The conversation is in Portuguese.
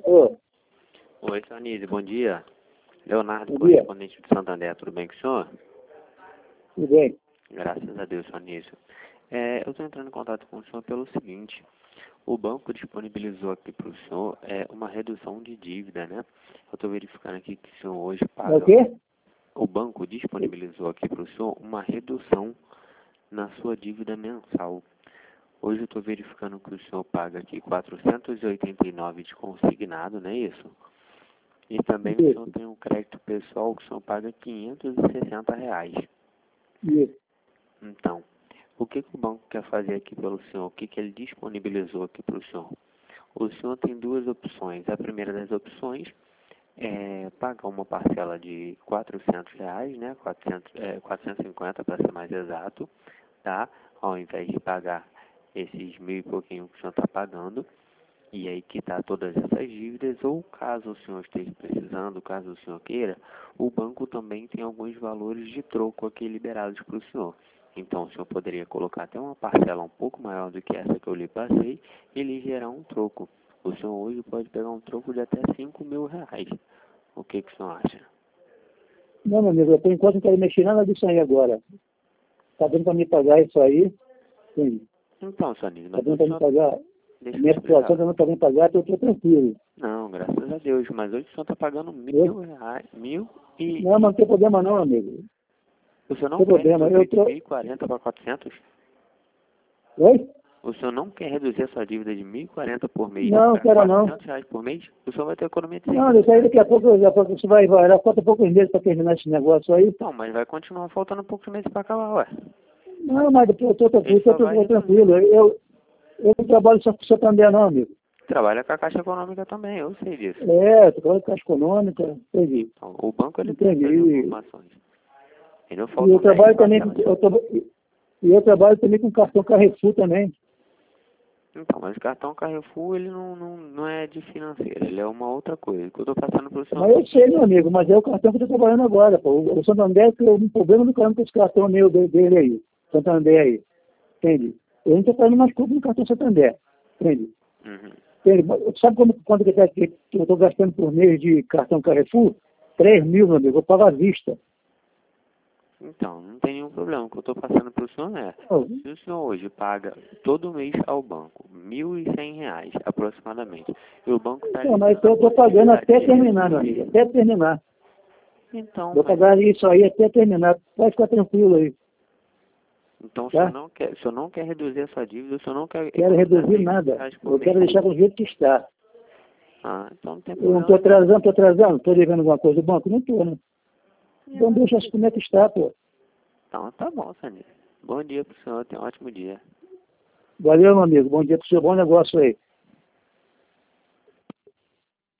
Ô, Oi, Sonise, bom dia. Leonardo, bom dia, correspondente do Santander, tudo bem com o senhor? tudo bem? Graças a Deus, Sonise. Eu estou entrando em contato com o senhor pelo seguinte: o banco disponibilizou aqui para o senhor uma redução de dívida, né? Eu estou verificando aqui que o senhor hoje É o paga. quê? O banco disponibilizou aqui para o senhor uma redução na sua dívida mensal. Hoje eu estou verificando que o senhor paga aqui 489 de consignado, não é isso? E também o senhor Isso, tem um crédito pessoal que o senhor paga R$ 560. isso. Então, o que o banco quer fazer aqui pelo senhor? O que ele disponibilizou aqui para o senhor? O senhor tem duas opções. A primeira das opções é pagar uma parcela de R$ 400, né? 450 para ser mais exato, tá? Ao invés de pagar esses mil e pouquinho que o senhor está pagando. E aí quitar todas essas dívidas, ou caso o senhor esteja precisando, caso o senhor queira, o banco também tem alguns valores de troco aqui liberados para o senhor. Então o senhor poderia colocar até uma parcela um pouco maior do que essa que eu lhe passei e lhe gerar um troco. O senhor hoje pode pegar um troco de até R$ 5.000. O que o senhor acha? Não, meu amigo, eu por enquanto não quero mexer nada disso aí agora. Tá dando para me pagar isso aí? Sim. Então, Sonino, Tá mas dando o para me senhor... pagar? A Deixa eu minha situação explicar. tá dando para me pagar, eu estou tranquilo. Não, graças a Deus, mas hoje o senhor está pagando Eu, R$ 1.000, não, mas não tem problema não, amigo. O senhor Não não tem quer problema. reduzir Eu de tô... 1.040 para 400? Oi? O senhor não quer reduzir a sua dívida de 1.040 por mês Não, para quero não. R$ 400 por mês? O senhor vai ter economia de Não, isso aí R$ 600. daqui a pouco você vai, falta poucos meses para terminar esse negócio aí. Então, mas vai continuar faltando poucos meses para acabar, ué. Não, mas eu estou Ele tranquilo, só vai tô reduzir. tranquilo. Eu não trabalho só com o Santander não, amigo. Trabalha com a Caixa Econômica também, eu sei disso. Tô trabalhando com a Caixa Econômica, entendi. Então, o banco ele tem essas Entendi. informações. Entendeu? E eu Faltam 10 trabalho também com, parcelas. eu trabalho também com cartão Carrefour também. Então, mas o cartão Carrefour, ele não é de financeira, ele é uma outra coisa. O que eu estou passando para o senhor é Mas o eu sei, seguinte. meu amigo, mas é o cartão que eu estou trabalhando agora, pô. O Santander tem um problema do cartão com esse cartão meu dele aí. Santander aí. Entende? Eu não estou fazendo mais compra no cartão Santander. Entende? Uhum. Entende? Mas sabe quanto que eu estou gastando por mês de cartão Carrefour? 3.000, meu amigo. Eu pago à vista. Então, não tem nenhum problema. O que eu estou passando para o senhor é, Pô, se o senhor hoje paga todo mês ao banco R$ 1.100 aproximadamente, e o banco está então, lhe mas dando a eu estou pagando possibilidade até de terminar, meu amigo. reduzir, Até terminar. então, Vou mas pagar isso aí até terminar. Pode ficar tranquilo aí. então Tá? o senhor não quer reduzir a sua dívida, o senhor não quer Quero economizar reduzir nada. R$ 600 por Eu mês. quero deixar do jeito que está. Ah, então não tem Eu não problema estou não. atrasando, estou devendo alguma coisa do banco? Não estou, né? Então deixa assim como é que está, pô. Então tá bom, Sandy. Bom dia para o senhor, tenha um ótimo dia. Valeu, meu amigo. Bom dia para o seu bom negócio aí.